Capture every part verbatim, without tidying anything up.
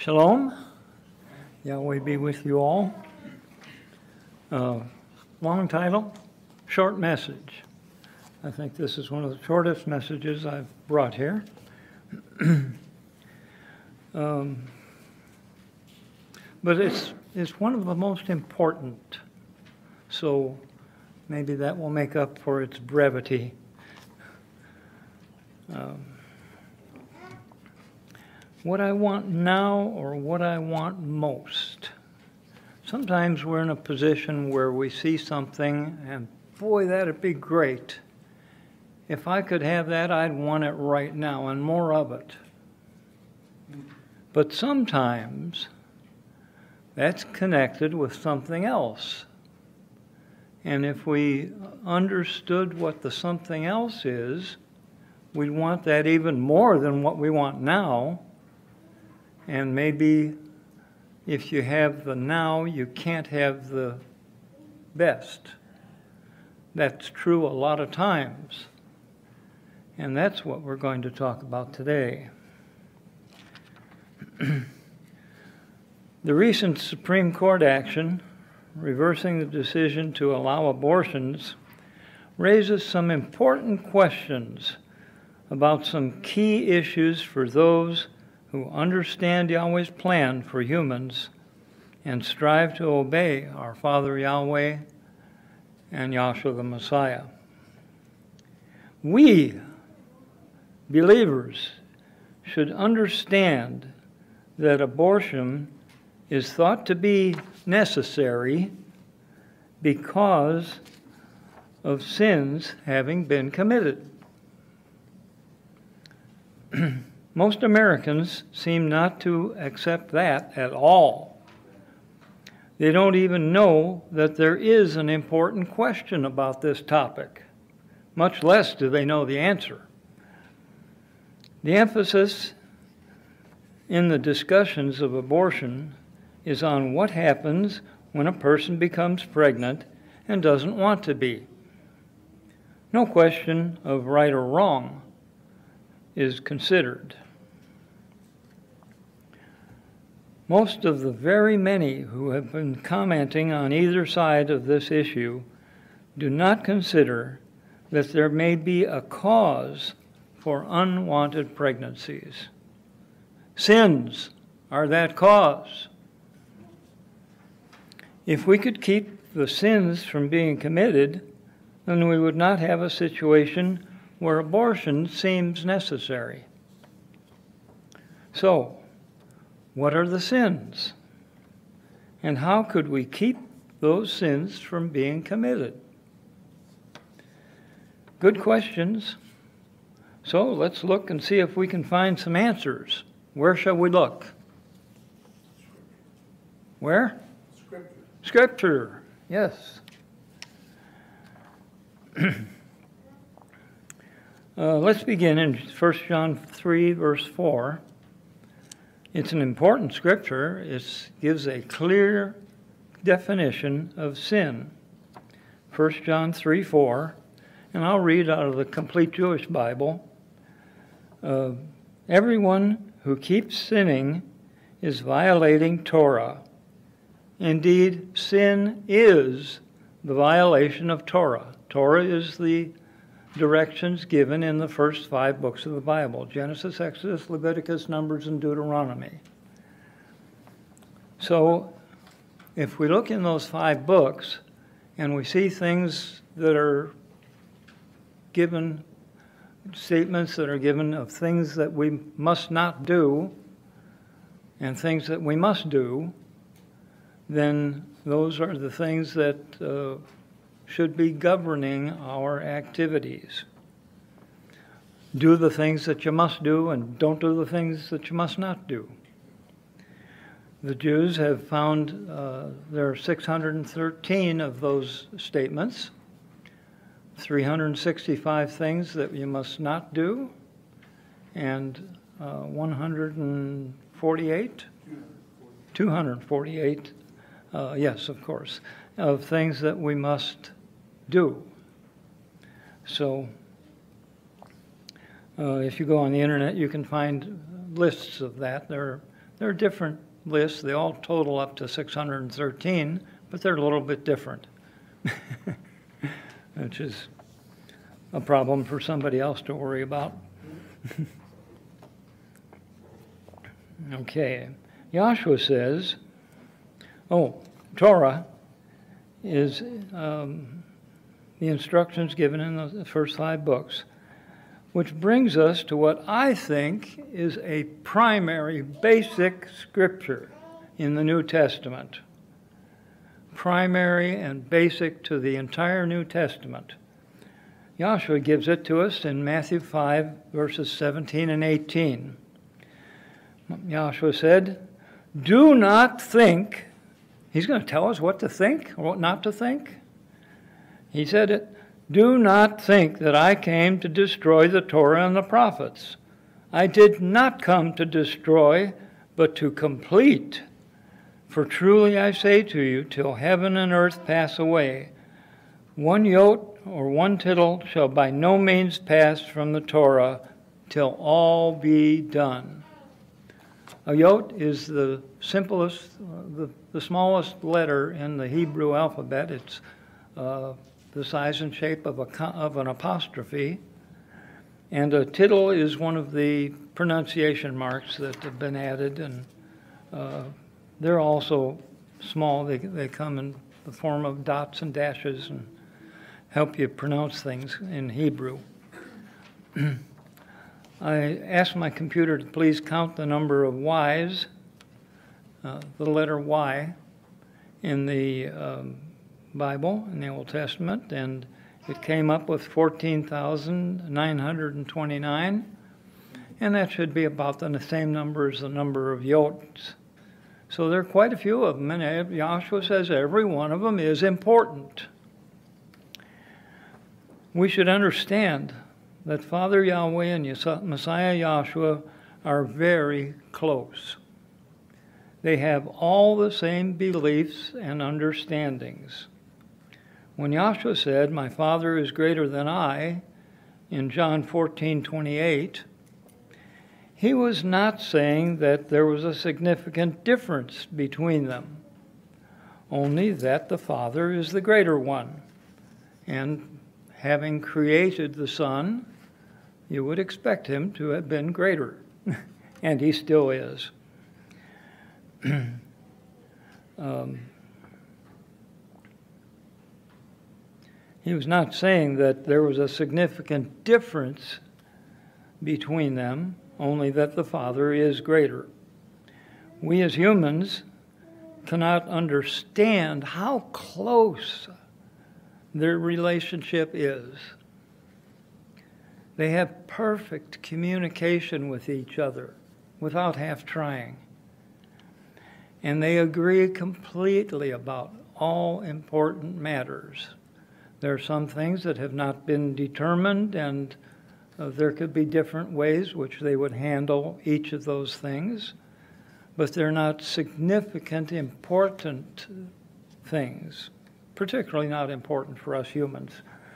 Shalom. Yahweh be with you all. Uh, long title, short message. I think this is one of the shortest messages I've brought here. um, but it's, it's one of the most important. So maybe that will make up for its brevity. Um, What I want now or what I want most. Sometimes we're in a position where we see something and boy, that'd be great. If I could have that, I'd want it right now and more of it. But sometimes that's connected with something else. And if we understood what the something else is, we'd want that even more than what we want now. And maybe if you have the now, you can't have the best. That's true a lot of times. And that's what we're going to talk about today. The recent Supreme Court action reversing the decision to allow abortions raises some important questions about some key issues for those who understand Yahweh's plan for humans and strive to obey our Father Yahweh and Yahshua the Messiah. We, believers, should understand that abortion is thought to be necessary because of sins having been committed. Most Americans seem not to accept that at all. They don't even know that there is an important question about this topic, much less do they know the answer. The emphasis in the discussions of abortion is on what happens when a person becomes pregnant and doesn't want to be. No question of right or wrong is considered. Most of the very many who have been commenting on either side of this issue do not consider that there may be a cause for unwanted pregnancies. Sins are that cause. If we could keep the sins from being committed, then we would not have a situation where abortion seems necessary. So, what are the sins? And how could we keep those sins from being committed? Good questions. So let's look and see if we can find some answers. Where shall we look? Where? Scripture. Scripture, yes. uh, let's begin in First John three, verse four. It's an important scripture. It gives a clear definition of sin. First John three, four, and I'll read out of the Complete Jewish Bible. Uh, Everyone who keeps sinning is violating Torah. Indeed, sin is the violation of Torah. Torah is the directions given in the first five books of the Bible: Genesis, Exodus, Leviticus, Numbers, and Deuteronomy. So, if we look in those five books and we see things that are given, statements that are given of things that we must not do and things that we must do, then those are the things that uh, should be governing our activities. Do the things that you must do and don't do the things that you must not do. The Jews have found uh, there are six hundred thirteen of those statements, three hundred sixty-five things that you must not do, and uh, one hundred forty-eight, two hundred forty-eight, uh, yes, of course, of things that we must do. So uh, if you go on the internet, you can find lists of that. There are they're different lists. They all total up to six hundred thirteen, but they're a little bit different, which is a problem for somebody else to worry about. Okay, Joshua says, oh, Torah is um, the instructions given in the first five books, which brings us to what I think is a primary, basic scripture in the New Testament. Primary and basic to the entire New Testament. Joshua gives it to us in Matthew five, verses seventeen and eighteen. Joshua said, do not think, he's going to tell us what to think or what not to think. He said it, do not think that I came to destroy the Torah and the prophets. I did not come to destroy, but to complete. For truly I say to you, till heaven and earth pass away, one jot or one tittle shall by no means pass from the Torah till all be done. A jot is the simplest, uh, the, the smallest letter in the Hebrew alphabet. It's uh, the size and shape of, a, of an apostrophe. And a tittle is one of the pronunciation marks that have been added, and uh, they're also small. They, they come in the form of dots and dashes and help you pronounce things in Hebrew. I asked my computer to please count the number of Y's, uh, the letter Y, in the um, Bible, in the Old Testament, and it came up with fourteen thousand nine hundred twenty-nine, and that should be about the same number as the number of yots. So there are quite a few of them, and Joshua says every one of them is important. We should understand that Father Yahweh and Messiah Yahshua are very close. They have all the same beliefs and understandings. When Yahshua said, my Father is greater than I, in John fourteen twenty-eight, he was not saying that there was a significant difference between them, only that the Father is the greater one. And having created the Son, you would expect him to have been greater, and he still is. um, he was not saying that there was a significant difference between them, only that the Father is greater. We as humans cannot understand how close their relationship is. They have perfect communication with each other without half trying. And they agree completely about all important matters. There are some things that have not been determined, and uh, there could be different ways which they would handle each of those things, but they're not significant, important things, particularly not important for us humans.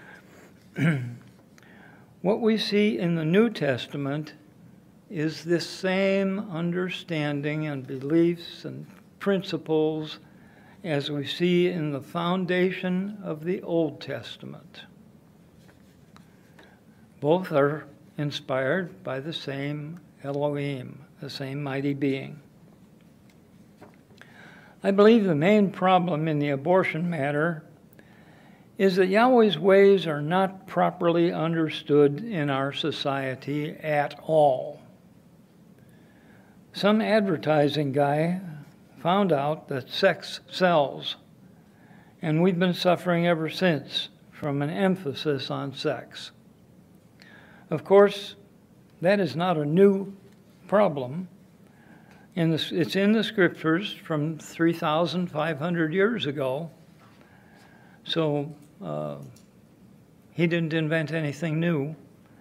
What we see in the New Testament is this same understanding and beliefs and principles as we see in the foundation of the Old Testament. Both are inspired by the same Elohim, the same mighty being. I believe the main problem in the abortion matter is that Yahweh's ways are not properly understood in our society at all. Some advertising guy found out that sex sells, and we've been suffering ever since from an emphasis on sex. Of course, that is not a new problem. In the, it's in the scriptures from three thousand five hundred years ago, so uh, he didn't invent anything new.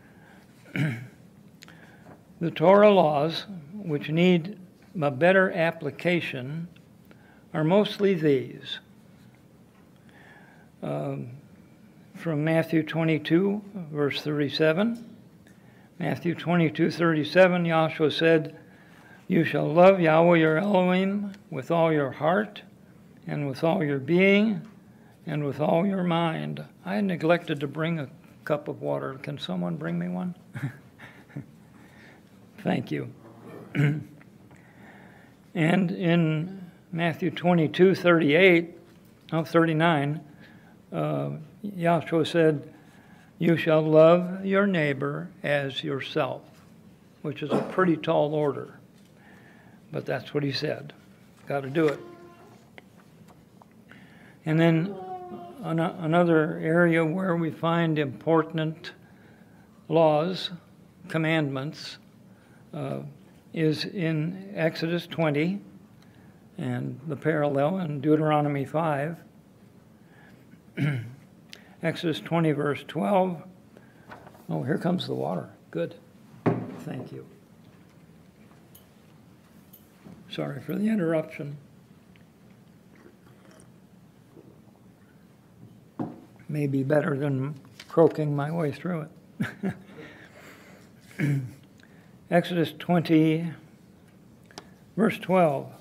The Torah laws, which need a better application, are mostly these. Um, from Matthew twenty-two, verse thirty-seven. Matthew twenty-two, thirty-seven, Yahshua said, You shall love Yahweh your Elohim with all your heart and with all your being and with all your mind. I neglected to bring a cup of water. Can someone bring me one? Thank you. And in Matthew twenty-two, thirty-eight, oh, thirty-nine, uh, Yahshua said, you shall love your neighbor as yourself, which is a pretty tall order. But that's what he said. Got to do it. And then an- another area where we find important laws, commandments, uh, is in Exodus twenty, and the parallel in Deuteronomy five. Exodus twenty, verse twelve. Oh, here comes the water. Good. Thank you. Sorry for the interruption. Maybe better than croaking my way through it. Exodus twenty, verse twelve.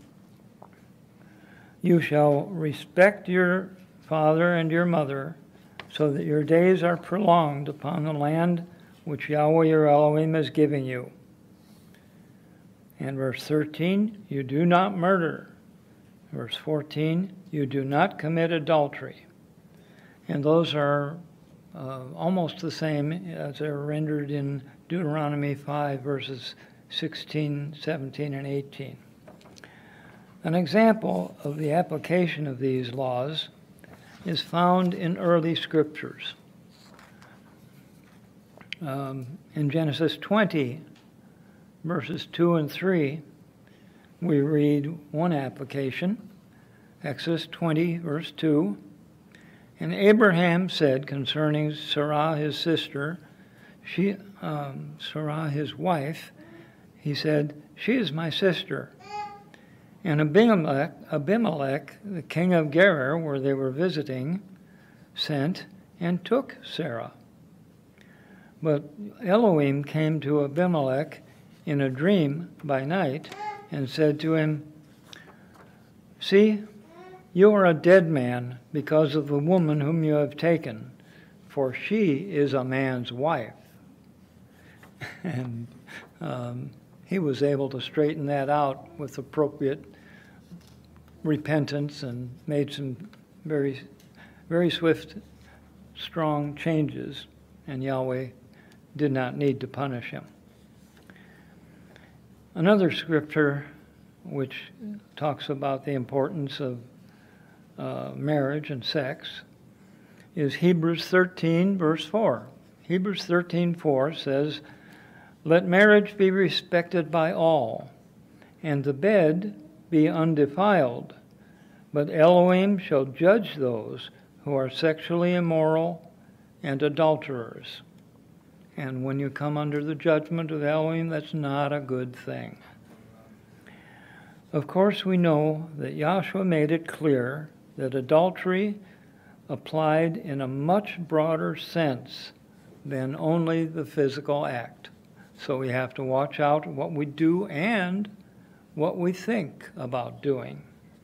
You shall respect your father and your mother, so that your days are prolonged upon the land which Yahweh your Elohim is giving you. And verse thirteen, you do not murder. Verse fourteen, you do not commit adultery. And those are uh, almost the same as they're rendered in Deuteronomy five, verses sixteen, seventeen, and eighteen. An example of the application of these laws is found in early scriptures. Um, in Genesis twenty, verses two and three, we read one application. Exodus twenty, verse two. And Abraham said concerning Sarah his sister, she, um, Sarah his wife, he said, she is my sister. And Abimelech, Abimelech, the king of Gerar, where they were visiting, sent and took Sarah. But Elohim came to Abimelech in a dream by night and said to him, see, you are a dead man because of the woman whom you have taken, for she is a man's wife. And um, he was able to straighten that out with appropriate repentance and made some very, very swift, strong changes, and Yahweh did not need to punish him. Another scripture which talks about the importance of uh, marriage and sex is Hebrews thirteen, verse four. Hebrews thirteen, four says, let marriage be respected by all, and the bed be undefiled, but Elohim shall judge those who are sexually immoral and adulterers. And when you come under the judgment of Elohim, that's not a good thing. Of course, we know that Yahshua made it clear that adultery applied in a much broader sense than only the physical act. So we have to watch out what we do and what we think about doing.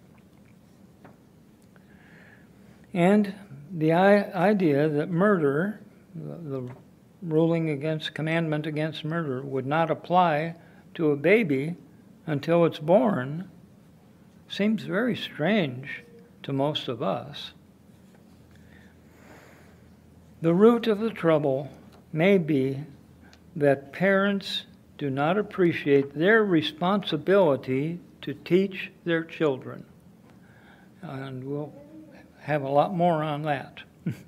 And the idea that murder, the, the ruling against, commandment against murder, would not apply to a baby until it's born seems very strange to most of us. The root of the trouble may be that parents do not appreciate their responsibility to teach their children. And we'll have a lot more on that.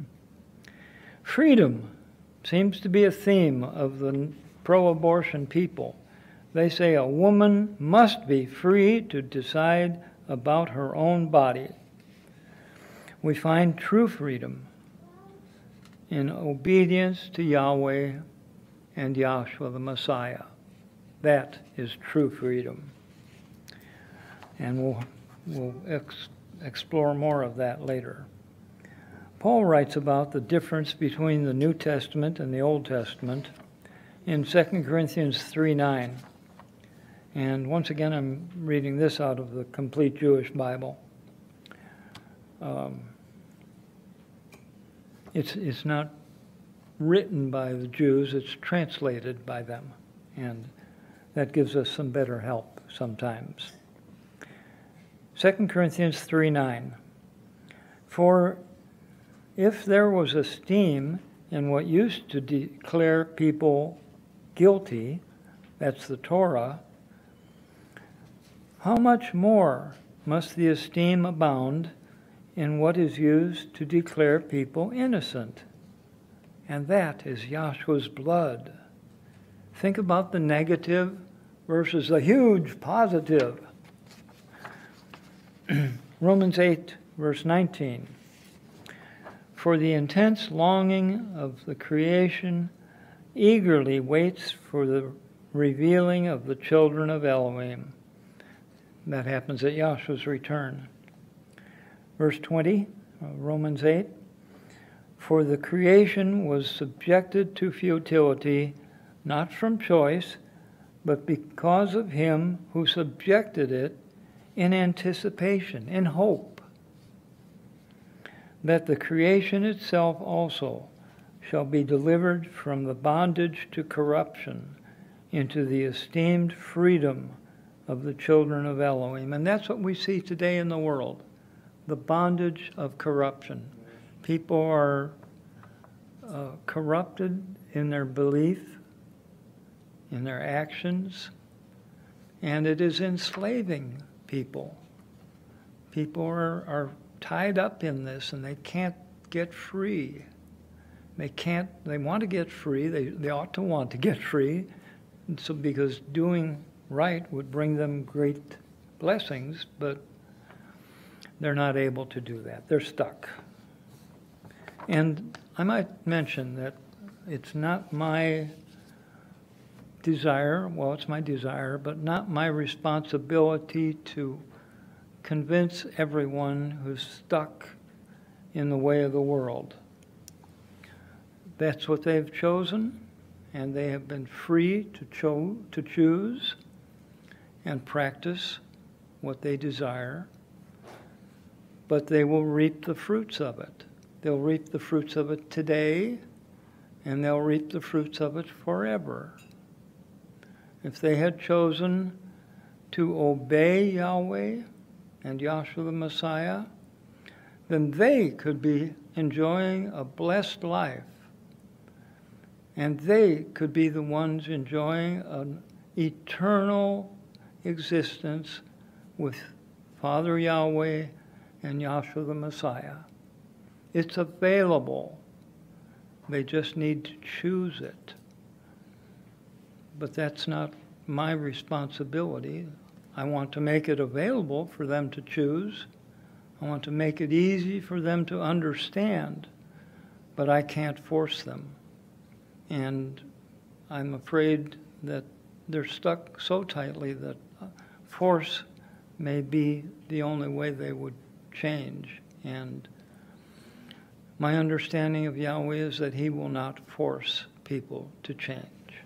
Freedom seems to be a theme of the pro-abortion people. They say a woman must be free to decide about her own body. We find true freedom in obedience to Yahweh and Yahshua the Messiah. That is true freedom. And we'll, we'll ex- explore more of that later. Paul writes about the difference between the New Testament and the Old Testament in Second Corinthians three nine. And once again, I'm reading this out of the Complete Jewish Bible. Um, it's, it's not written by the Jews, it's translated by them. And that gives us some better help sometimes. Second Corinthians three nine. For if there was esteem in what used to declare people guilty, that's the Torah, how much more must the esteem abound in what is used to declare people innocent? And that is Yahshua's blood. Think about the negative versus the huge positive. Romans eight, verse nineteen. For the intense longing of the creation eagerly waits for the revealing of the children of Elohim. That happens at Yahshua's return. Verse twenty, Romans eight. For the creation was subjected to futility, not from choice, but because of him who subjected it in anticipation, in hope, that the creation itself also shall be delivered from the bondage to corruption into the esteemed freedom of the children of Elohim. And that's what we see today in the world, the bondage of corruption. People are uh, corrupted in their belief, in their actions, and it is enslaving people. People are, are tied up in this and they can't get free. They can't, they want to get free, they, they ought to want to get free, and so because doing right would bring them great blessings, but they're not able to do that. They're stuck. And I might mention that it's not my desire, well, it's my desire, but not my responsibility to convince everyone who's stuck in the way of the world. That's what they've chosen, and they have been free to, cho- to choose and practice what they desire, but they will reap the fruits of it. They'll reap the fruits of it today, and they'll reap the fruits of it forever. If they had chosen to obey Yahweh and Yahshua the Messiah, then they could be enjoying a blessed life. And they could be the ones enjoying an eternal existence with Father Yahweh and Yahshua the Messiah. It's available. They just need to choose it. But that's not my responsibility. I want to make it available for them to choose. I want to make it easy for them to understand, but I can't force them. And I'm afraid that they're stuck so tightly that force may be the only way they would change. And my understanding of Yahweh is that he will not force people to change.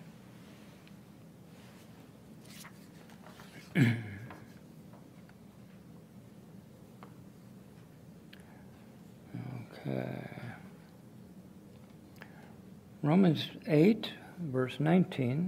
Okay. Romans eight, verse nineteen.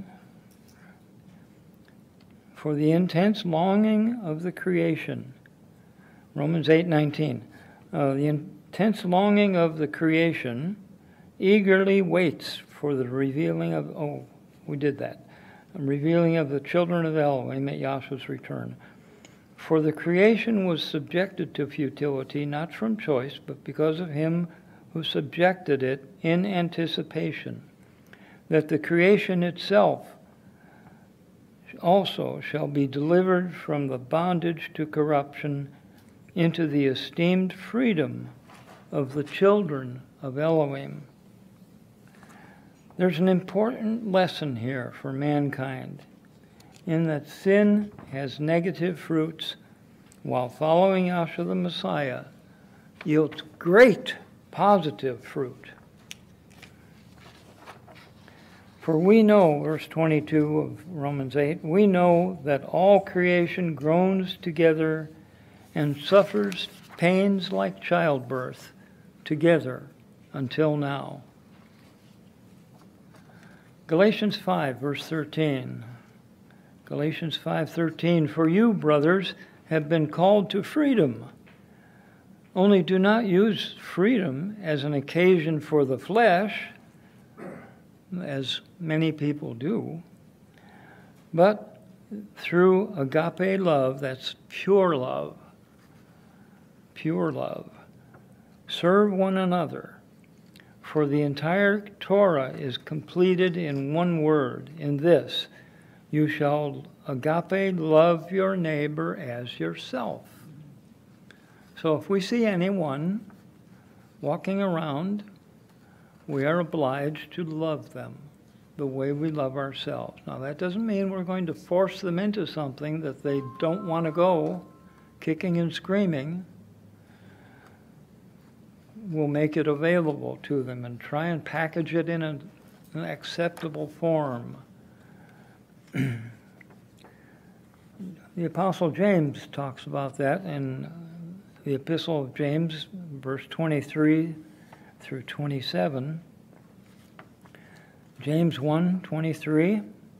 For the intense longing of the creation. Romans eight nineteen. Uh, the intense longing of the creation eagerly waits for the revealing of, oh, we did that. Revealing of the children of Elohim at Yahshua's return. For the creation was subjected to futility, not from choice, but because of him who subjected it in anticipation, that the creation itself also shall be delivered from the bondage to corruption into the esteemed freedom of the children of Elohim. There's an important lesson here for mankind, in that sin has negative fruits, while following Yahshua the Messiah yields great positive fruit. For we know, verse twenty-two of Romans eight, we know that all creation groans together and suffers pains like childbirth together until now. Galatians five, verse thirteen. Galatians five thirteen, for you, brothers, have been called to freedom. Only do not use freedom as an occasion for the flesh, as many people do, but through agape love, that's pure love, pure love, serve one another. For the entire Torah is completed in one word, in this, you shall agape love your neighbor as yourself. So if we see anyone walking around, we are obliged to love them the way we love ourselves. Now, that doesn't mean we're going to force them into something that they don't want to go, kicking and screaming. We'll make it available to them and try and package it in a, an acceptable form. The Apostle James talks about that in the Epistle of James, verse twenty-three through twenty-seven. James one twenty-three.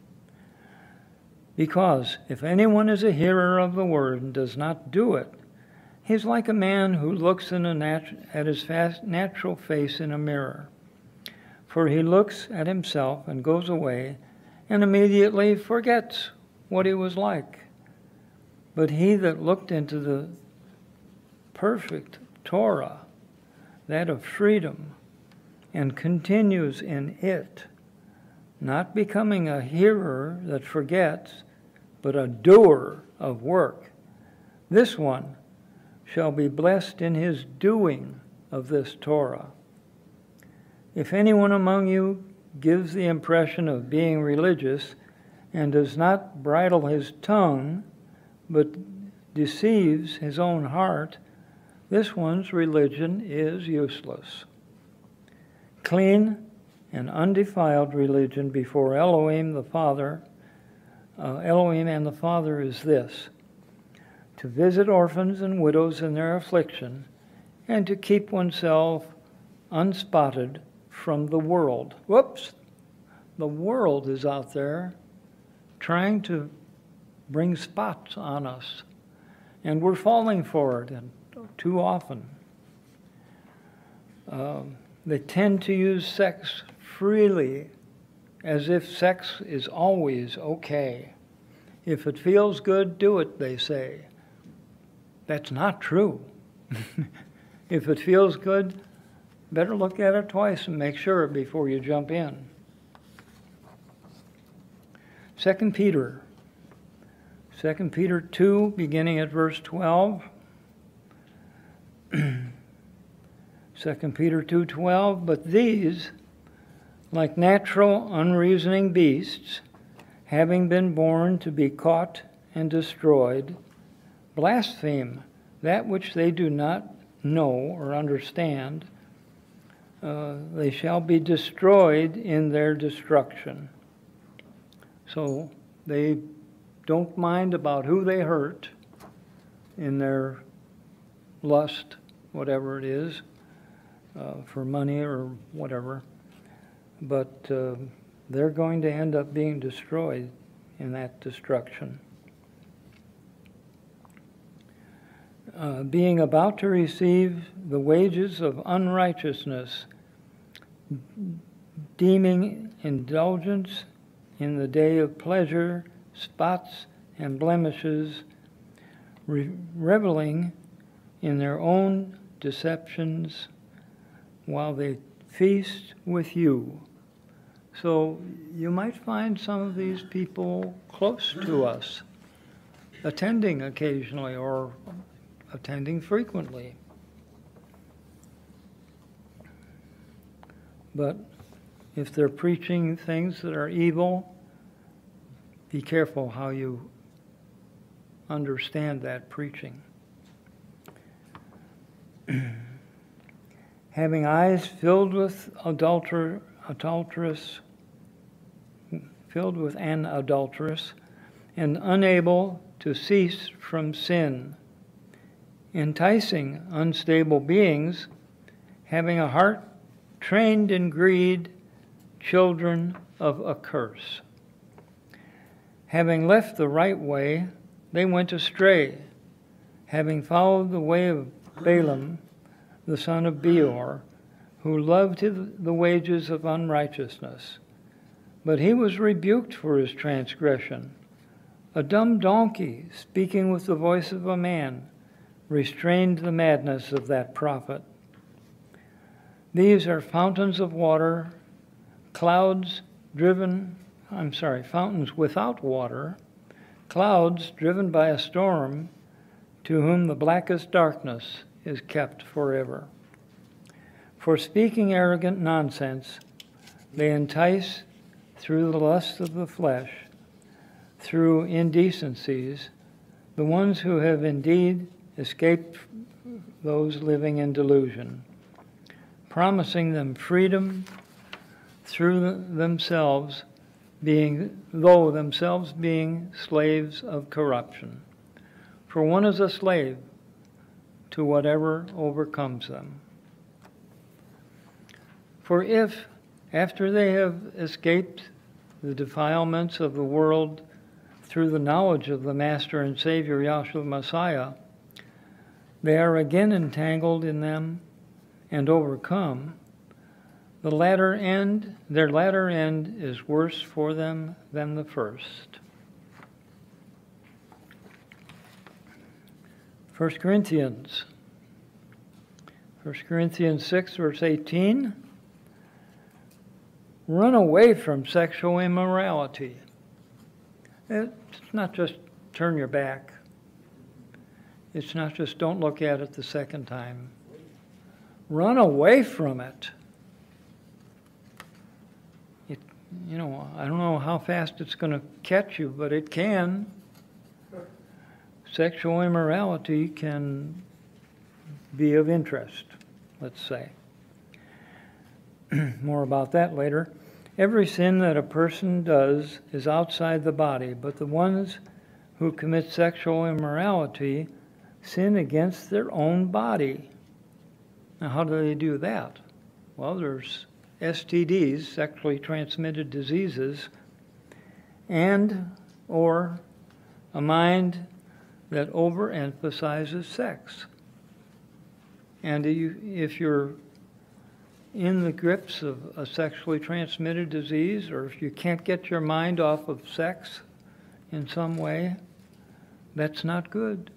Because if anyone is a hearer of the word and does not do it, he is like a man who looks in a nat- at his fast natural face in a mirror. For he looks at himself and goes away and immediately forgets what he was like. But he that looked into the perfect Torah, that of freedom, and continues in it, not becoming a hearer that forgets, but a doer of work, this one shall be blessed in his doing of this Torah. If anyone among you gives the impression of being religious and does not bridle his tongue, but deceives his own heart, this one's religion is useless. Clean and undefiled religion before Elohim the Father, uh, Elohim and the Father is this, to visit orphans and widows in their affliction, and to keep oneself unspotted from the world. Whoops! The world is out there trying to bring spots on us, and we're falling for it and too often. Um, they tend to use sex freely, as if sex is always okay. If it feels good, do it, they say. That's not true. If it feels good, better look at it twice and make sure before you jump in. Second Peter. Second Peter two, beginning at verse twelve. Second Peter two twelve, but these, like natural unreasoning beasts, having been born to be caught and destroyed, blaspheme that which they do not know or understand. Uh, they shall be destroyed in their destruction. So they don't mind about who they hurt in their lust, whatever it is, uh, for money or whatever. But uh, they're going to end up being destroyed in that destruction. Uh, being about to receive the wages of unrighteousness, deeming indulgence in the day of pleasure, spots and blemishes, re- reveling in their own deceptions while they feast with you. So you might find some of these people close to us, attending occasionally or attending frequently. But if they're preaching things that are evil, be careful how you understand that preaching. Having eyes filled with adulter, adulterous filled with an adulteress, and unable to cease from sin, enticing unstable beings, having a heart trained in greed, children of a curse. Having left the right way, they went astray, having followed the way of Balaam, the son of Beor, who loved the wages of unrighteousness. But he was rebuked for his transgression. A dumb donkey, speaking with the voice of a man, restrained the madness of that prophet. These are fountains of water, clouds driven, I'm sorry, fountains without water, clouds driven by a storm, to whom the blackest darkness is kept forever. For speaking arrogant nonsense, they entice through the lust of the flesh, through indecencies, the ones who have indeed escaped those living in delusion, promising them freedom through themselves being, though themselves being slaves of corruption. For one is a slave to whatever overcomes them. For if, after they have escaped the defilements of the world through the knowledge of the Master and Savior Yahshua Messiah, they are again entangled in them and overcome, the latter end, their latter end is worse for them than the first. First Corinthians. First Corinthians six, verse eighteen. Run away from sexual immorality. It's not just turn your back. It's not just don't look at it the second time. Run away from it. It, you know, I don't know how fast it's going to catch you, but it can. Sexual immorality can be of interest, let's say. More about that later. Every sin that a person does is outside the body, but the ones who commit sexual immorality sin against their own body. Now, how do they do that? Well, there's S T Ds, sexually transmitted diseases, and or a mind that overemphasizes sex. And if you're in the grips of a sexually transmitted disease, or if you can't get your mind off of sex in some way, that's not good.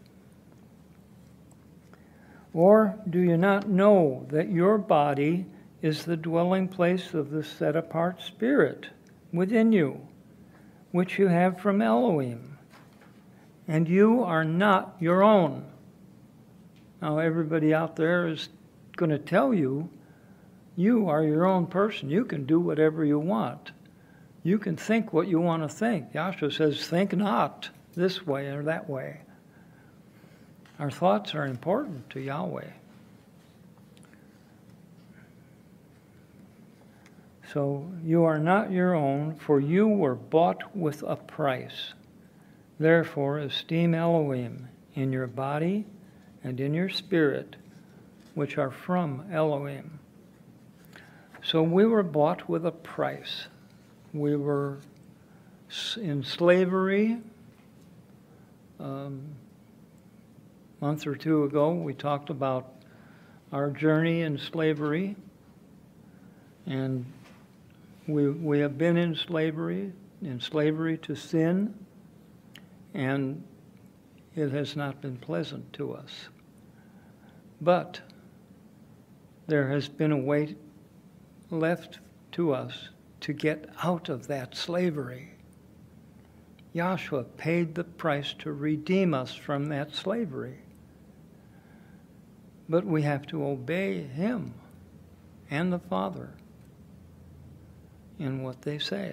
Or do you not know that your body is the dwelling place of the set-apart Spirit within you, which you have from Elohim, and you are not your own? Now, everybody out there is going to tell you, you are your own person. You can do whatever you want. You can think what you want to think. Yahshua says, think not this way or that way. Our thoughts are important to Yahweh. So you are not your own, for you were bought with a price. Therefore, esteem Elohim in your body and in your spirit, which are from Elohim. So we were bought with a price. We were in slavery. Um, a month or two ago, we talked about our journey in slavery. And we, we have been in slavery, in slavery to sin, and it has not been pleasant to us. But there has been a way left to us to get out of that slavery. Yahshua paid the price to redeem us from that slavery. But we have to obey him and the Father in what they say.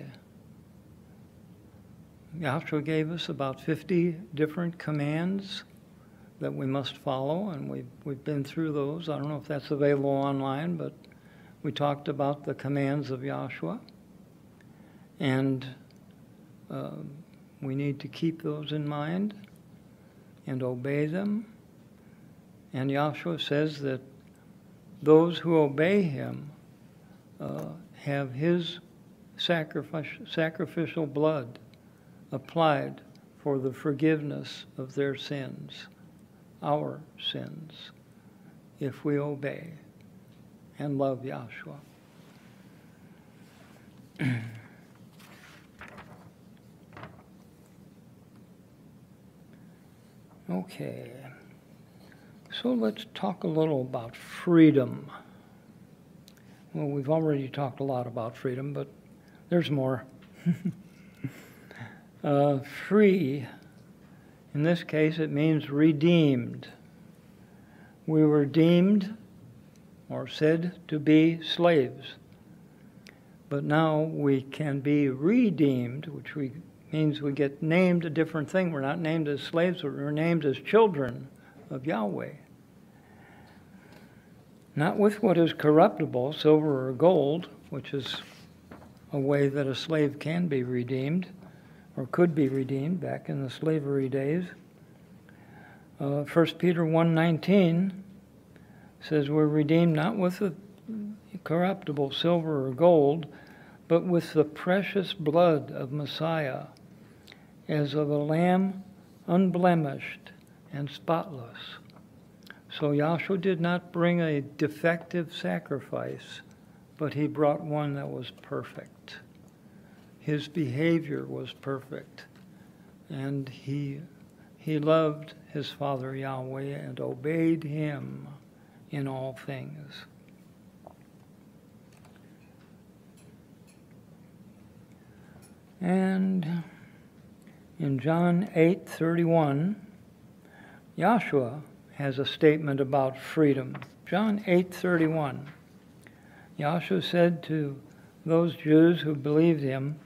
Yahshua gave us about fifty different commands that we must follow, and we've, we've been through those. I don't know if that's available online, but we talked about the commands of Yahshua. And Um, we need to keep those in mind and obey them. And Yahshua says that those who obey him uh, have his sacrifice, sacrificial blood applied for the forgiveness of their sins, our sins, if we obey and love Yahshua. Okay, so let's talk a little about freedom. Well, we've already talked a lot about freedom, but there's more. uh, free, in this case, it means redeemed. We were deemed or said to be slaves, but now we can be redeemed, which we means we get named a different thing. We're not named as slaves, but we're named as children of Yahweh. Not with what is corruptible, silver or gold, which is a way that a slave can be redeemed, or could be redeemed back in the slavery days. Uh, First Peter one nineteen says we're redeemed not with the corruptible silver or gold, but with the precious blood of Messiah, as of a lamb unblemished and spotless. So Yahshua did not bring a defective sacrifice, but he brought one that was perfect. His behavior was perfect, and he, he loved his Father Yahweh and obeyed him in all things. And in John eight thirty-one, Yahshua has a statement about freedom. John eight thirty-one, Yahshua said to those Jews who believed him,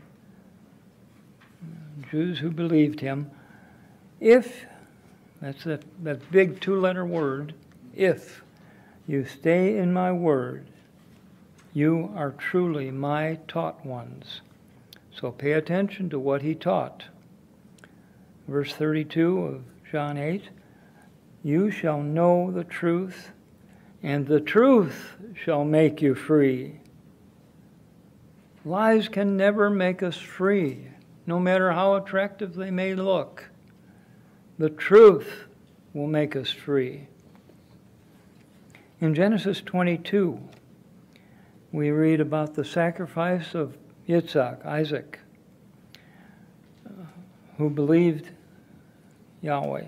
Jews who believed him, if, that's that, that big two-letter word, if you stay in my word, you are truly my taught ones. So pay attention to what he taught. Verse thirty-two of John eight, you shall know the truth, and the truth shall make you free. Lies can never make us free, no matter how attractive they may look. The truth will make us free. In Genesis twenty-two, we read about the sacrifice of Yitzhak, Isaac, uh, who believed Yahweh.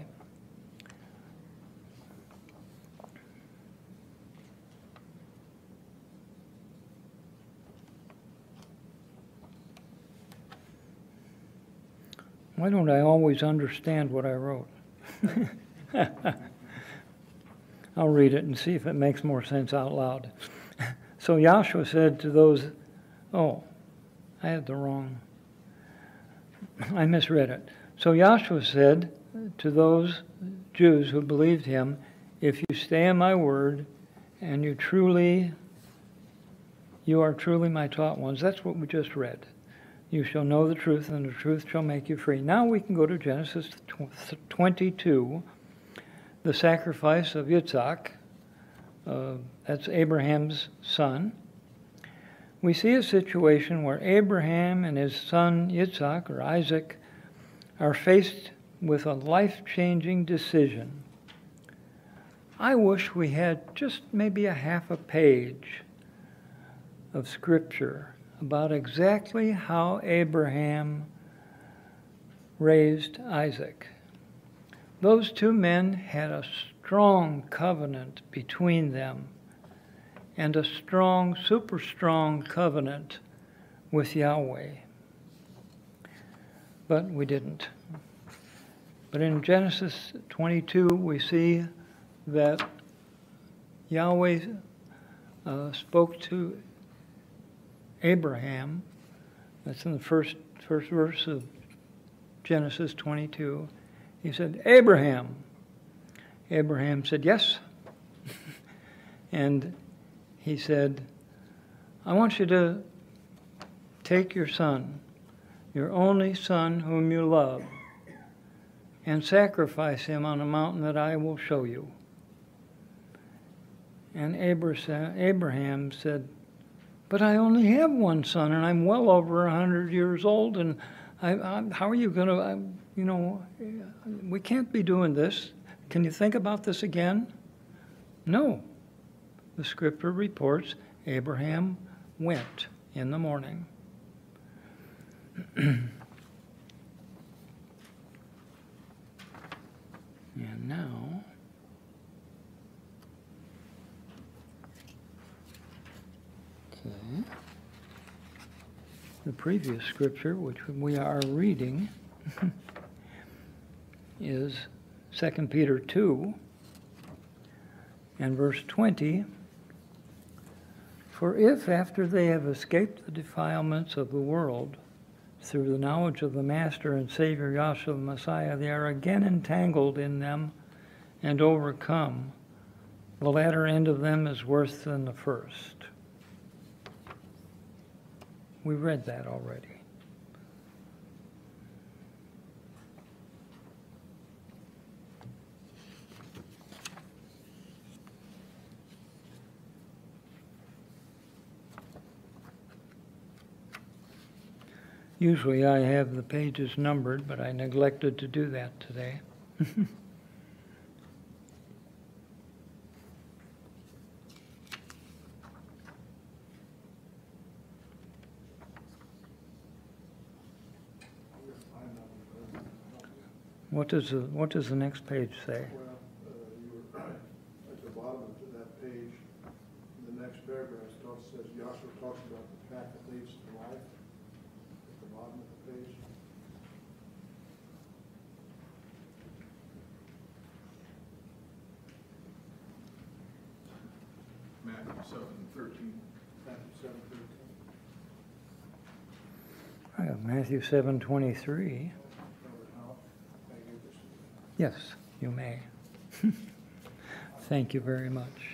Why don't I always understand what I wrote? I'll read it and see if it makes more sense out loud. So Yahshua said to those, oh, I had the wrong, I misread it. So Yahshua said to those Jews who believed him, if you stay in my word and you truly, you are truly my taught ones. That's what we just read. You shall know the truth, and the truth shall make you free. Now we can go to Genesis twenty-two, the sacrifice of Yitzhak. Uh, that's Abraham's son. We see a situation where Abraham and his son Yitzhak, or Isaac, are faced with a life-changing decision. I wish we had just maybe a half a page of scripture about exactly how Abraham raised Isaac. Those two men had a strong covenant between them and a strong, super strong covenant with Yahweh. But we didn't. But in Genesis twenty-two, we see that Yahweh uh, spoke to Abraham. That's in the first, first verse of Genesis twenty-two. He said, Abraham. Abraham said, yes. And he said, I want you to take your son, your only Son whom you love, and sacrifice him on a mountain that I will show you. And Abraham said, but I only have one son, and I'm well over a hundred years old, and I, I, how are you going to, you know, we can't be doing this. Can you think about this again? No. The scripture reports Abraham went in the morning. And now, okay, the previous scripture, which we are reading, is Second Peter two and verse twenty. For if, after they have escaped the defilements of the world, through the knowledge of the Master and Savior Yahshua the Messiah, they are again entangled in them and overcome, the latter end of them is worse than the first. We read that already. Usually I have the pages numbered, but I neglected to do that today. What does the, what does the next page say? Well, uh, you were at the bottom of that page, the next paragraph starts, says Yahshua talks about the path that leads to life. At the bottom of the page. Matthew seven thirteen. Matthew seven thirteen. I have Matthew seven twenty-three. Yes, you may. Thank you very much.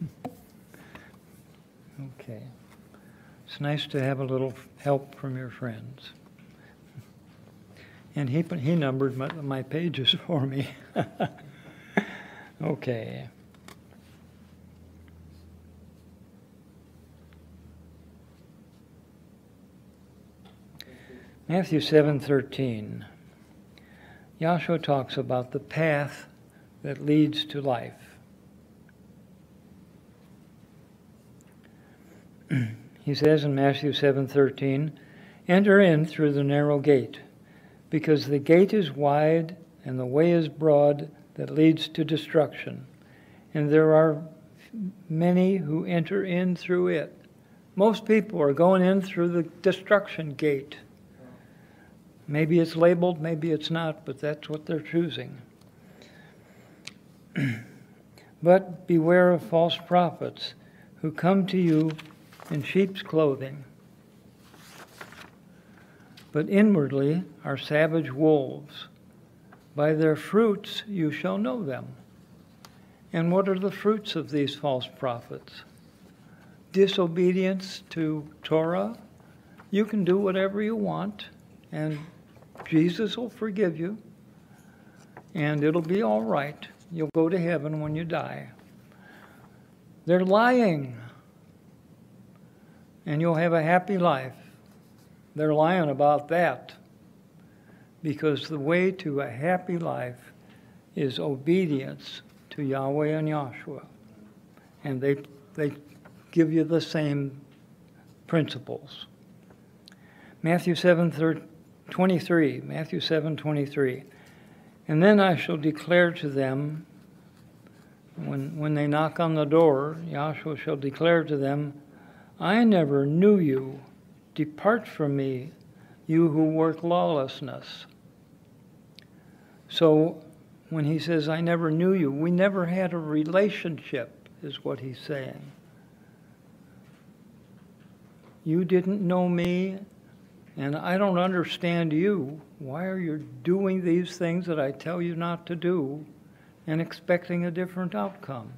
Okay. It's nice to have a little help from your friends. And he, he numbered my, my pages for me. Okay. Matthew seven thirteen. Yahshua talks about the path that leads to life. He says in Matthew seven thirteen, enter in through the narrow gate, because the gate is wide and the way is broad that leads to destruction, and there are many who enter in through it. Most people are going in through the destruction gate. Maybe it's labeled, maybe it's not, but that's what they're choosing. But beware of false prophets who come to you in sheep's clothing, but inwardly are savage wolves. By their fruits you shall know them. And what are the fruits of these false prophets? Disobedience to Torah. You can do whatever you want, and Jesus will forgive you, and it'll be all right. You'll go to heaven when you die. They're lying, and you'll have a happy life. They're lying about that, because the way to a happy life is obedience to Yahweh and Yahshua. And they, they give you the same principles. Matthew seven twenty-three, Matthew seven twenty-three. And then I shall declare to them, when, when they knock on the door, Yahshua shall declare to them, I never knew you. Depart from me, you who work lawlessness. So when he says, I never knew you, we never had a relationship, is what he's saying. You didn't know me, and I don't understand you. Why are you doing these things that I tell you not to do and expecting a different outcome?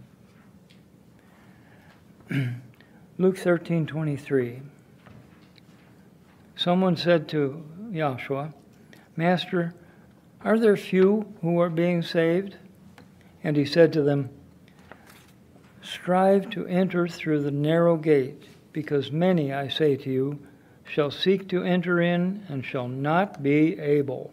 Luke thirteen twenty-three. Someone said to Joshua, Master, are there few who are being saved? And he said to them, strive to enter through the narrow gate, because many, I say to you, shall seek to enter in and shall not be able.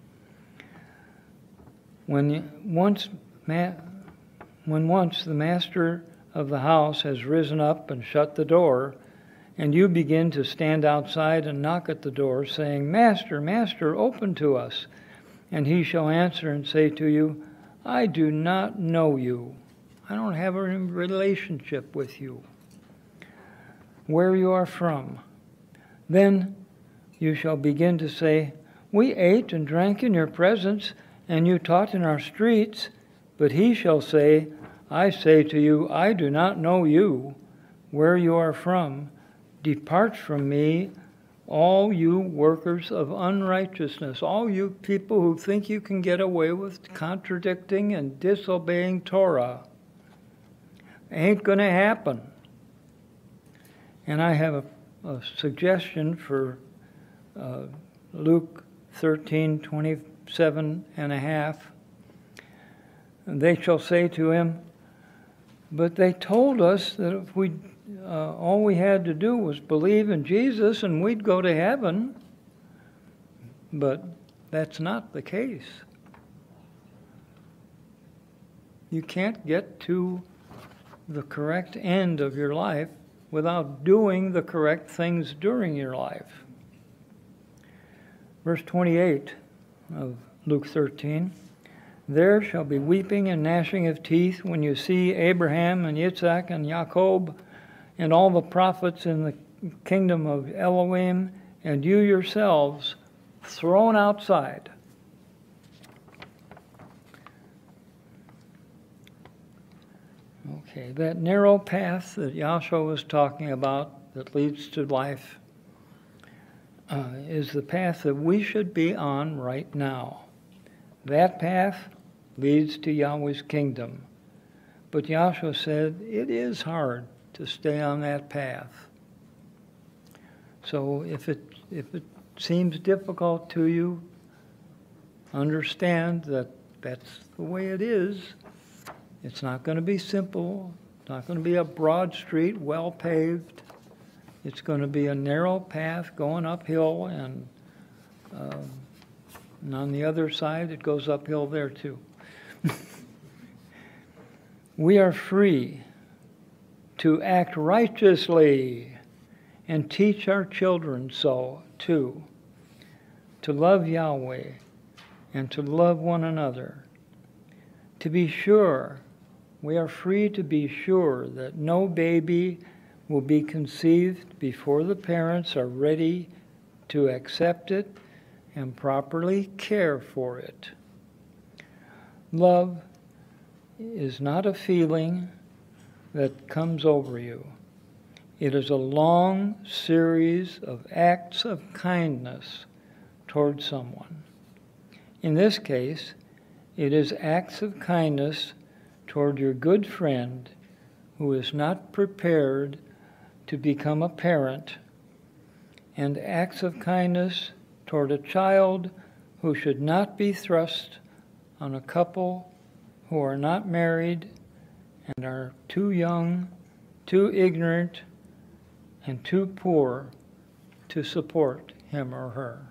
When once, ma- when once the master of the house has risen up and shut the door, and you begin to stand outside and knock at the door, saying, Master, Master, open to us. And he shall answer and say to you, I do not know you. I don't have a relationship with you. Where you are from. Then you shall begin to say, we ate and drank in your presence, and you taught in our streets. But he shall say, I say to you, I do not know you. Where you are from. Depart from me, all you workers of unrighteousness, all you people who think you can get away with contradicting and disobeying Torah. Ain't going to happen. And I have a, a suggestion for uh, Luke thirteen, twenty-seven and a half. And they shall say to him, but they told us that if we Uh, all we had to do was believe in Jesus and we'd go to heaven. But that's not the case. You can't get to the correct end of your life without doing the correct things during your life. Verse twenty-eight of Luke thirteen. There shall be weeping and gnashing of teeth when you see Abraham and Yitzhak and Jacob and all the prophets in the kingdom of Elohim, and you yourselves thrown outside. Okay, that narrow path that Yahshua was talking about that leads to life uh, is the path that we should be on right now. That path leads to Yahweh's kingdom. But Yahshua said it is hard to stay on that path. So if it if it seems difficult to you, understand that that's the way it is. It's not going to be simple. It's not going to be a broad street, well paved. It's going to be a narrow path going uphill, and, um, and on the other side, it goes uphill there too. We are free to act righteously and teach our children so too, to love Yahweh and to love one another. To be sure, we are free to be sure that no baby will be conceived before the parents are ready to accept it and properly care for it. Love is not a feeling that comes over you. It is a long series of acts of kindness toward someone. In this case, it is acts of kindness toward your good friend who is not prepared to become a parent, and acts of kindness toward a child who should not be thrust on a couple who are not married and are too young, too ignorant, and too poor to support him or her.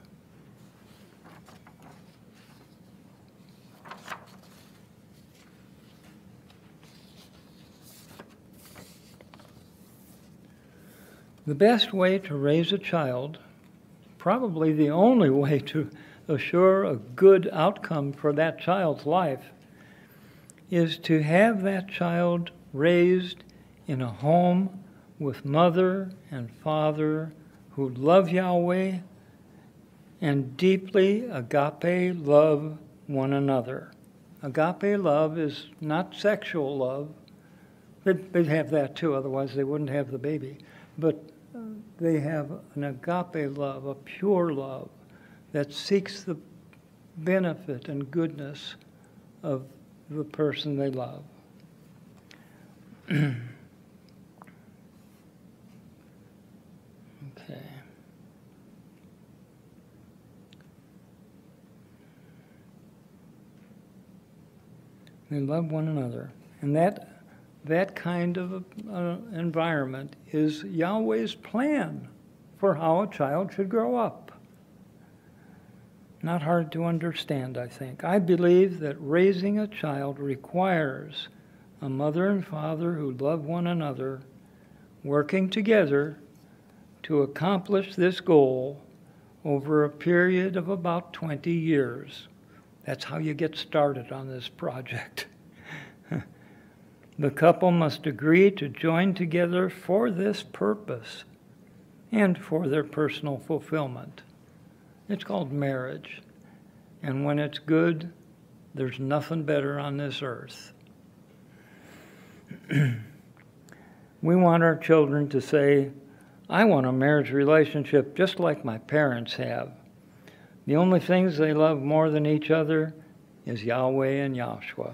The best way to raise a child, probably the only way to assure a good outcome for that child's life, is to have that child raised in a home with mother and father who love Yahweh and deeply agape love one another. Agape love is not sexual love. They'd, they'd have that too, otherwise they wouldn't have the baby. But they have an agape love, a pure love that seeks the benefit and goodness of the person they love. Okay. They love one another. And that, that kind of uh, environment is Yahweh's plan for how a child should grow up. Not hard to understand, I think. I believe that raising a child requires a mother and father who love one another, working together to accomplish this goal over a period of about twenty years. That's how you get started on this project. The couple must agree to join together for this purpose and for their personal fulfillment. It's called marriage. And when it's good, there's nothing better on this earth. We want our children to say, I want a marriage relationship just like my parents have. The only things they love more than each other is Yahweh and Yahshua.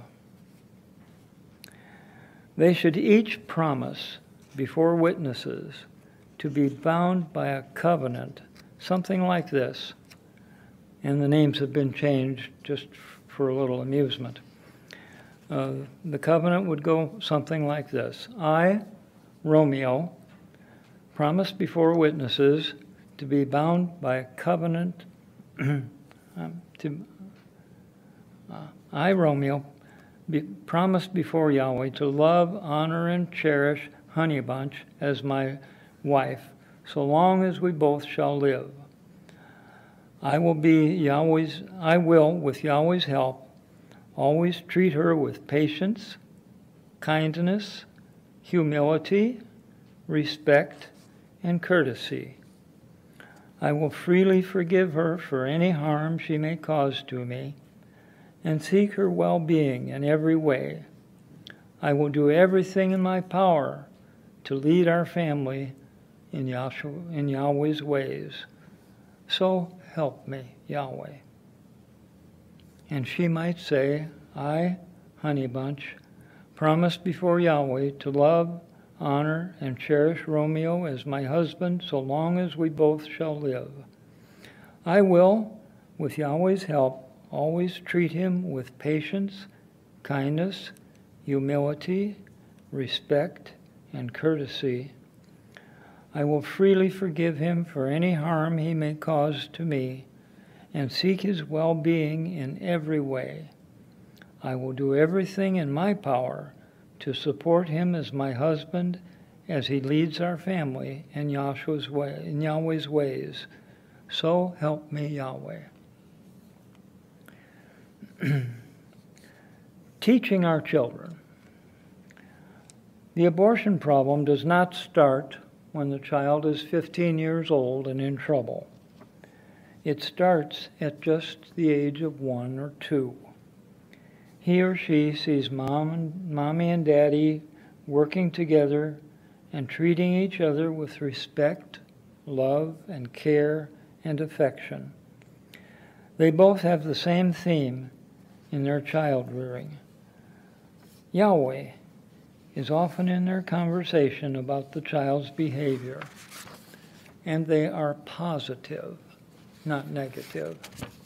They should each promise before witnesses to be bound by a covenant, something like this. And the names have been changed just for a little amusement. Uh, the covenant would go something like this. I, Romeo, promise before witnesses to be bound by a covenant um, to uh, I, Romeo, be, promise before Yahweh to love, honor, and cherish Honey Bunch as my wife, so long as we both shall live. I will be Yahweh's, I will, with Yahweh's help, always treat her with patience, kindness, humility, respect, and courtesy. I will freely forgive her for any harm she may cause to me, and seek her well-being in every way. I will do everything in my power to lead our family in, Yahshua, in Yahweh's ways. So help me, Yahweh. And she might say, I, Honey Bunch, promise before Yahweh to love, honor, and cherish Romeo as my husband so long as we both shall live. I will, with Yahweh's help, always treat him with patience, kindness, humility, respect, and courtesy. I will freely forgive him for any harm he may cause to me, and seek his well-being in every way. I will do everything in my power to support him as my husband as he leads our family in Yahshua's way, in Yahweh's ways. So help me, Yahweh. Teaching our children. The abortion problem does not start when the child is fifteen years old and in trouble. It starts at just the age of one or two. He or she sees mom and, mommy and daddy working together and treating each other with respect, love, and care and affection. They both have the same theme in their child rearing. Yahweh is often in their conversation about the child's behavior, and they are positive, not negative.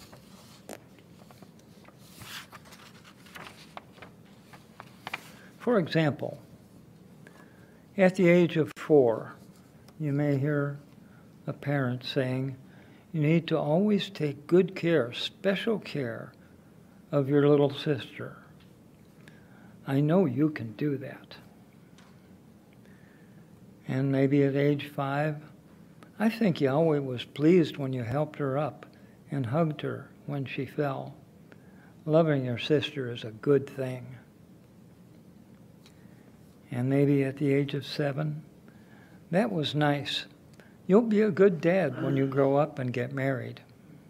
For example, at the age of four, you may hear a parent saying, you need to always take good care, special care, of your little sister. I know you can do that. And maybe at age five, I think Yahweh was pleased when you helped her up and hugged her when she fell. Loving your sister is a good thing. And maybe at the age of seven, that was nice. You'll be a good dad when you grow up and get married.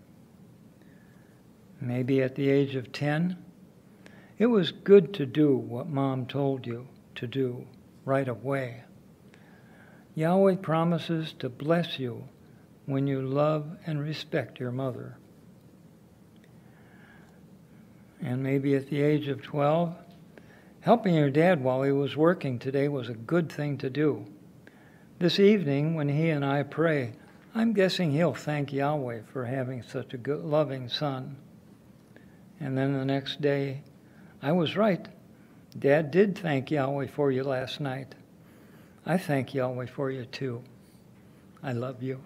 Maybe at the age of ten, it was good to do what Mom told you to do right away. Yahweh promises to bless you when you love and respect your mother. And maybe at the age of twelve, helping your dad while he was working today was a good thing to do. This evening, when he and I pray, I'm guessing he'll thank Yahweh for having such a good, loving son. And then the next day, I was right. Dad did thank Yahweh for you last night. I thank Yahweh for you too. I love you.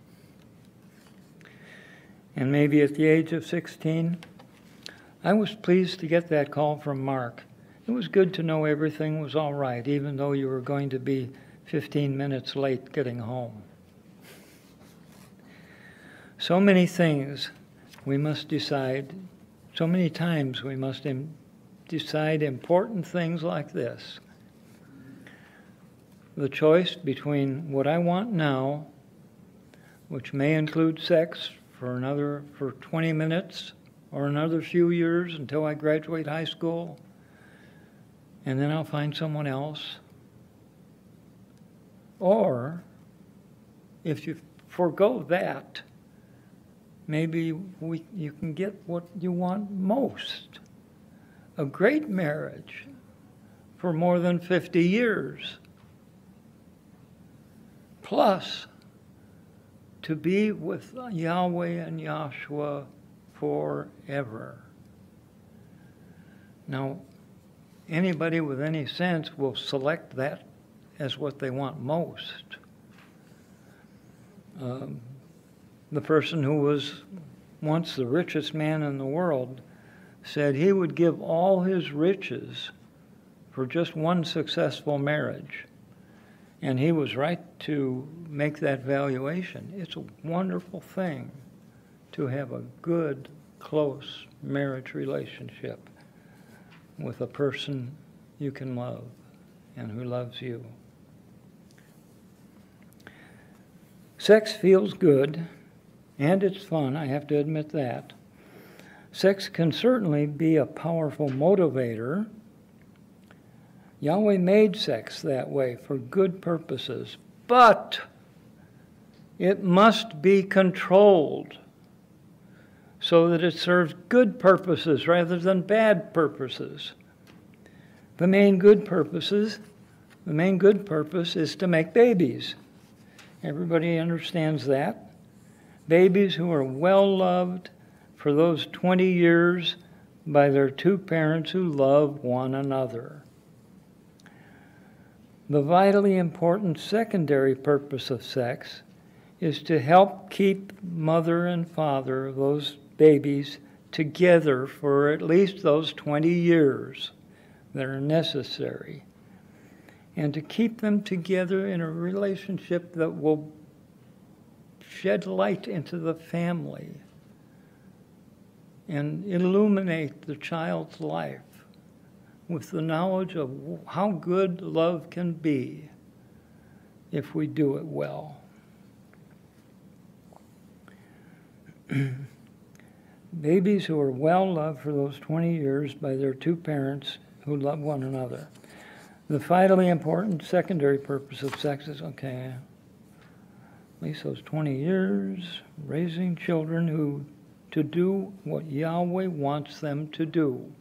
And maybe at the age of sixteen, I was pleased to get that call from Mark. It was good to know everything was all right, even though you were going to be fifteen minutes late getting home. So many things we must decide, so many times we must im- decide important things like this. The choice between what I want now, which may include sex for another, for twenty minutes or another few years until I graduate high school, and then I'll find someone else. Or, if you forego that, maybe we, you can get what you want most. A great marriage for more than fifty years. Plus, to be with Yahweh and Yahshua forever. Now, anybody with any sense will select that as what they want most. Um, the person who was once the richest man in the world said he would give all his riches for just one successful marriage. And he was right to make that valuation. It's a wonderful thing to have a good, close marriage relationship with a person you can love and who loves you. Sex feels good, and it's fun, I have to admit that. Sex can certainly be a powerful motivator. Yahweh made sex that way for good purposes, but it must be controlled so that it serves good purposes rather than bad purposes. The main good purposes, the main good purpose is to make babies. Everybody understands that. Babies who are well loved for those twenty years by their two parents who love one another. The vitally important secondary purpose of sex is to help keep mother and father of those babies together for at least those twenty years that are necessary, and to keep them together in a relationship that will shed light into the family and illuminate the child's life with the knowledge of how good love can be if we do it well. Babies who are well loved for those twenty years by their two parents who love one another. The vitally important secondary purpose of sex is, okay, at least those twenty years, raising children who to do what Yahweh wants them to do.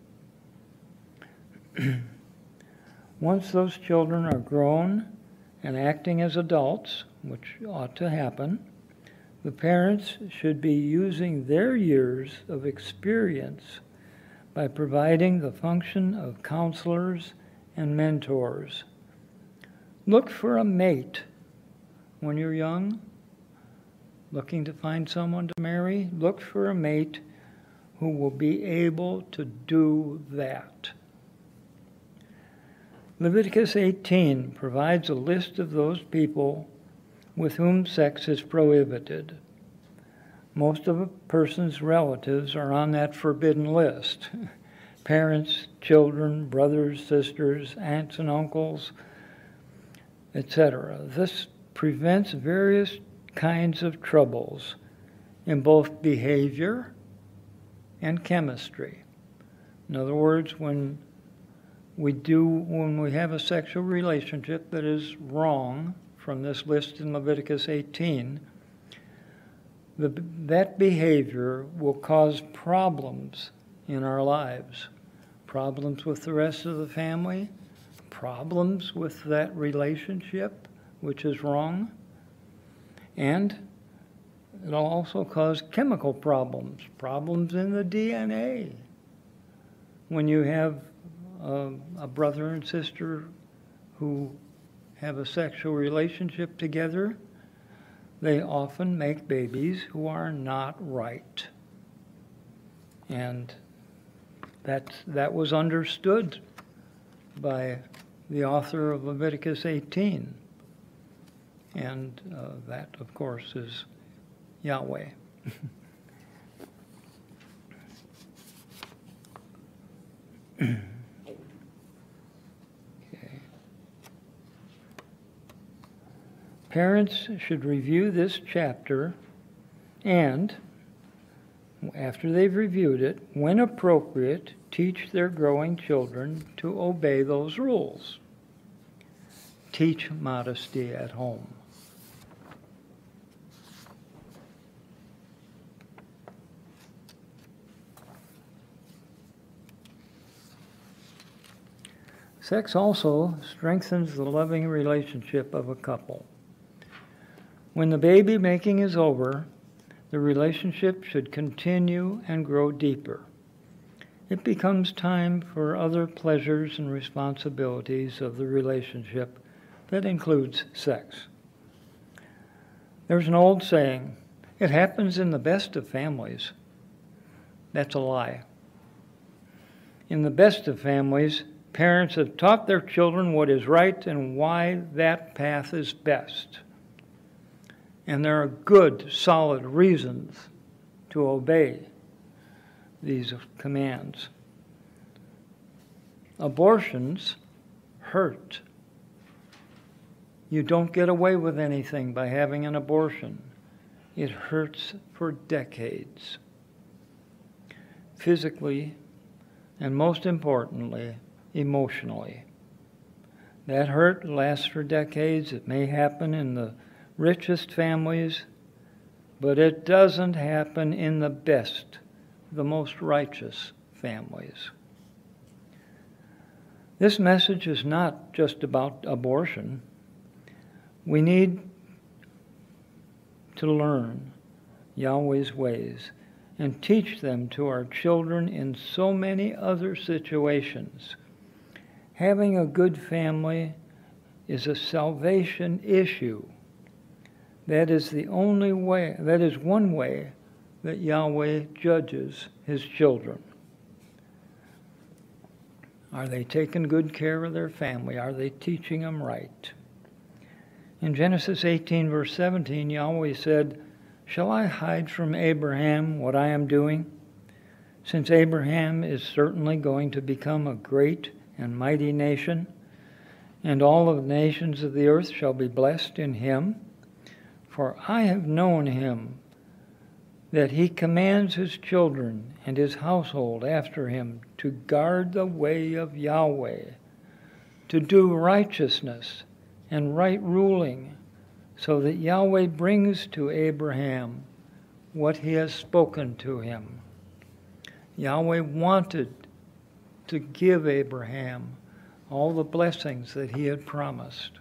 Once those children are grown and acting as adults, which ought to happen, the parents should be using their years of experience by providing the function of counselors and mentors. Look for a mate when you're young, looking to find someone to marry. Look for a mate who will be able to do that. Leviticus eighteen provides a list of those people with whom sex is prohibited. Most of a person's relatives are on that forbidden list. Parents, children, brothers, sisters, aunts and uncles, et cetera. This prevents various kinds of troubles in both behavior and chemistry. In other words, when we do, when we have a sexual relationship that is wrong from this list in Leviticus eighteen, the, that behavior will cause problems in our lives. Problems with the rest of the family, problems with that relationship, which is wrong, and it'll also cause chemical problems, problems in the D N A, when you have a, a brother and sister who have a sexual relationship together, they often make babies who are not right. And that, that was understood by the author of Leviticus eighteen. And uh, that, of course, is Yahweh. Okay. Parents should review this chapter and, after they've reviewed it, when appropriate, teach their growing children to obey those rules. Teach modesty at home. Sex also strengthens the loving relationship of a couple. When the baby making is over, the relationship should continue and grow deeper. It becomes time for other pleasures and responsibilities of the relationship that includes sex. There's an old saying, it happens in the best of families. That's a lie. In the best of families, parents have taught their children what is right and why that path is best. And there are good, solid reasons to obey these commands. Abortions hurt. You don't get away with anything by having an abortion. It hurts for decades. Physically, and most importantly, emotionally. That hurt lasts for decades. It may happen in the richest families, but it doesn't happen in the best, the most righteous families. This message is not just about abortion. We need to learn Yahweh's ways and teach them to our children in so many other situations. Having a good family is a salvation issue. That is the only way, that is one way that Yahweh judges his children. Are they taking good care of their family? Are they teaching them right? In Genesis eighteen, verse seventeen, Yahweh said, "Shall I hide from Abraham what I am doing? Since Abraham is certainly going to become a great and mighty nation, and all of the nations of the earth shall be blessed in him. For I have known him, that he commands his children and his household after him to guard the way of Yahweh, to do righteousness and right ruling, so that Yahweh brings to Abraham what he has spoken to him." Yahweh wanted to give Abraham all the blessings that he had promised.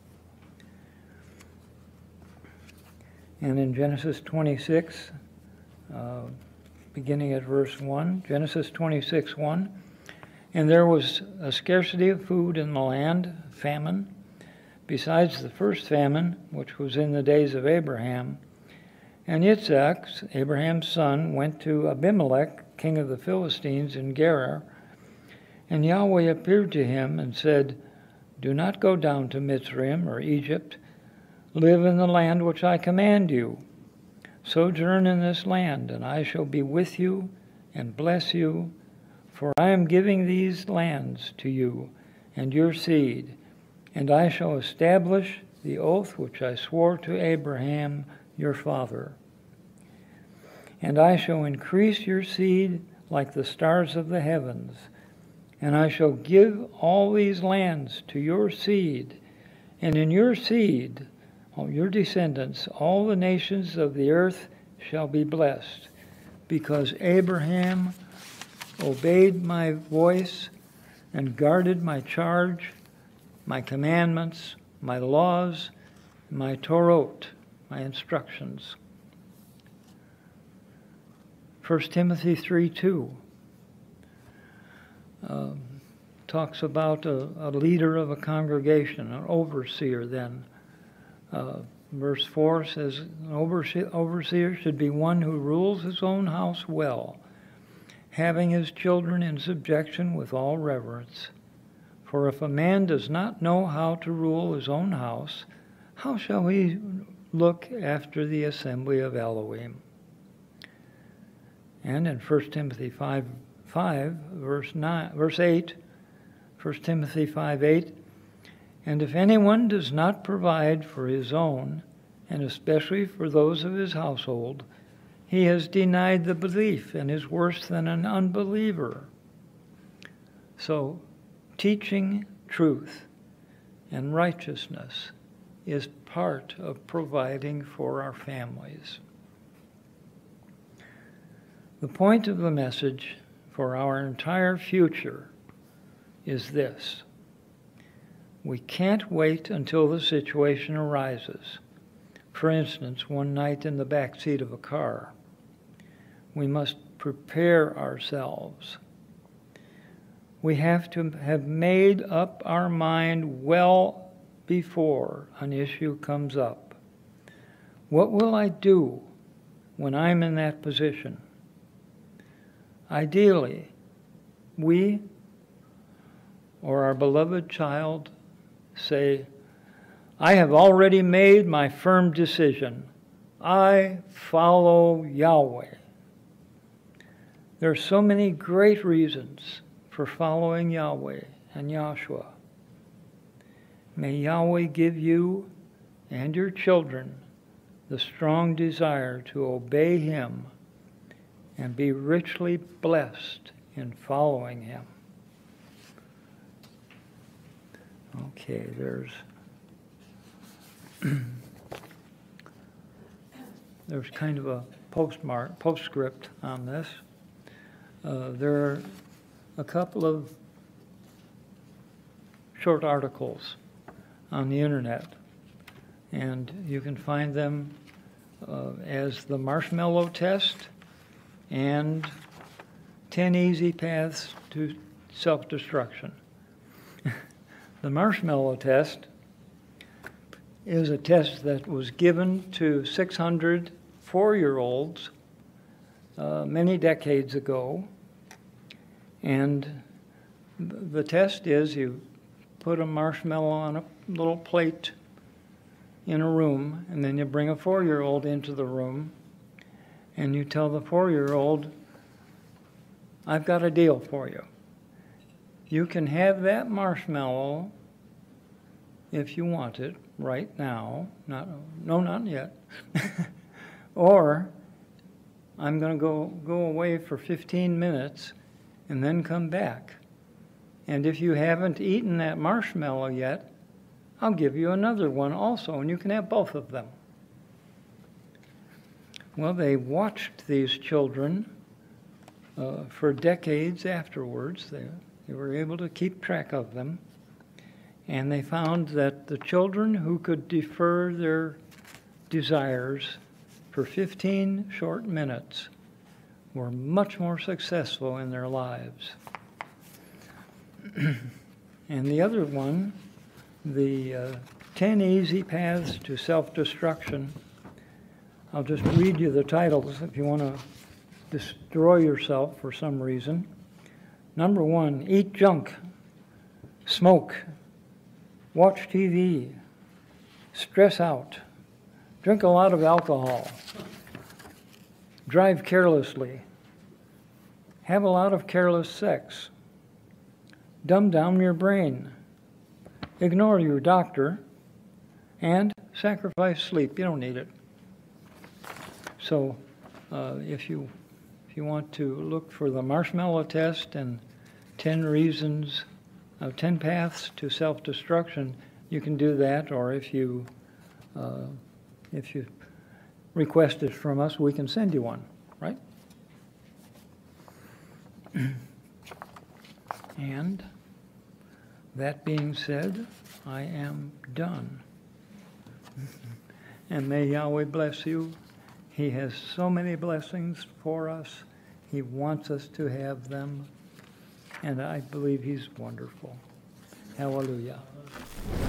And in Genesis twenty-six, uh, beginning at verse one, Genesis twenty-six, one, "And there was a scarcity of food in the land, famine, besides the first famine, which was in the days of Abraham. And Yitzhak, Abraham's son, went to Abimelech, king of the Philistines, in Gerar. And Yahweh appeared to him and said, 'Do not go down to Mitzrayim or Egypt. Live in the land which I command you. Sojourn in this land, and I shall be with you and bless you. For I am giving these lands to you and your seed, and I shall establish the oath which I swore to Abraham your father. And I shall increase your seed like the stars of the heavens, and I shall give all these lands to your seed, and in your seed, all your descendants, all the nations of the earth shall be blessed, because Abraham obeyed my voice and guarded my charge, my commandments, my laws, my Torot, my instructions." First Timothy three, two. um, talks about a, a leader of a congregation, an overseer then. Uh, verse four says, an overseer, overseer should be one who rules his own house well, having his children in subjection with all reverence. For if a man does not know how to rule his own house, how shall he look after the assembly of Elohim? And in First Timothy five, five verse, nine, verse eight, First Timothy five eight, and if anyone does not provide for his own, and especially for those of his household, he has denied the belief and is worse than an unbeliever. So, teaching truth and righteousness is part of providing for our families. The point of the message for our entire future is this: we can't wait until the situation arises. For instance, one night in the back seat of a car. We must prepare ourselves. We have to have made up our mind well before an issue comes up. What will I do when I'm in that position? Ideally, we or our beloved child say, I have already made my firm decision. I follow Yahweh. There are so many great reasons for following Yahweh and Yahshua. May Yahweh give you and your children the strong desire to obey Him and be richly blessed in following Him. Okay, there's there's kind of a postmark, postscript on this. Uh, there are a couple of short articles on the internet, and you can find them uh, as the Marshmallow Test and ten Easy Paths to Self-Destruction. The Marshmallow Test is a test that was given to six hundred four-year-olds uh, many decades ago. And the test is you put a marshmallow on a little plate in a room, and then you bring a four-year-old into the room, and you tell the four-year-old, I've got a deal for you. You can have that marshmallow if you want it right now. Not, no, not yet. Or I'm going to go, go away for fifteen minutes and then come back. And if you haven't eaten that marshmallow yet, I'll give you another one also, and you can have both of them. Well, they watched these children uh, for decades afterwards. They, they were able to keep track of them. And they found that the children who could defer their desires for fifteen short minutes were much more successful in their lives. And the other one, the uh, ten Easy Paths to Self-Destruction, I'll just read you the titles if you want to destroy yourself for some reason. Number one, eat junk, smoke, watch T V, stress out, drink a lot of alcohol, drive carelessly, have a lot of careless sex, dumb down your brain, ignore your doctor, and sacrifice sleep. You don't need it. So uh, if you if you want to look for the Marshmallow Test and ten reasons, uh, ten paths to self-destruction, you can do that. Or if you uh, if you request it from us, we can send you one. Right? And that being said, I am done. And may Yahweh bless you. He has so many blessings for us. He wants us to have them. and I believe he's wonderful. Hallelujah.